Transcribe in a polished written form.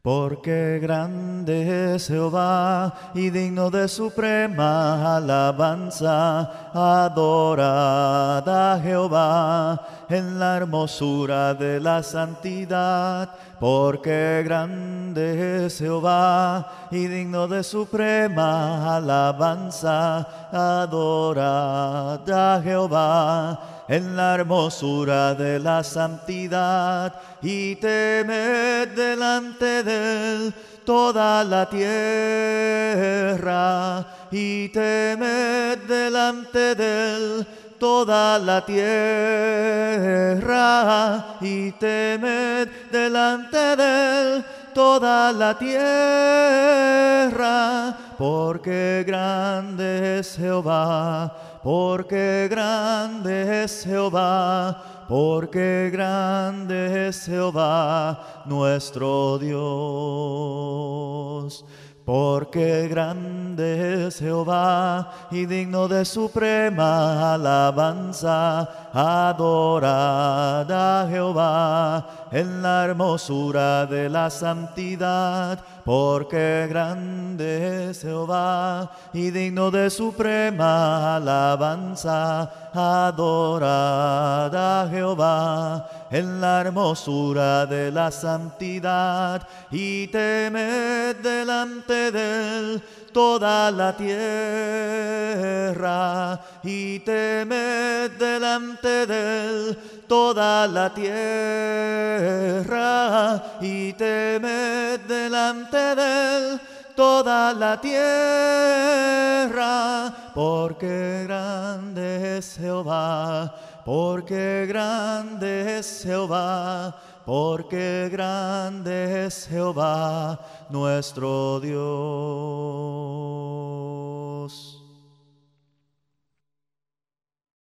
Porque grande es Jehová y digno de suprema alabanza. Adorad a Jehová en la hermosura de la santidad. Porque grande es Jehová y digno de suprema alabanza. Adorad a Jehová en la hermosura de la santidad, y temed delante de él toda la tierra, y temed delante de él toda la tierra, y temed delante de él toda la tierra, porque grande es Jehová, porque grande es Jehová, porque grande es Jehová nuestro Dios. Porque grande es Jehová y digno de suprema alabanza. Adorad a Jehová en la hermosura de la santidad. Porque grande es Jehová y digno de suprema alabanza. Adorad a Jehová en la hermosura de la santidad, y temed delante de él toda la tierra, y temed delante de él toda la tierra, y temed delante de él toda la tierra, porque grande es Jehová, porque grande es Jehová, porque grande es Jehová nuestro Dios.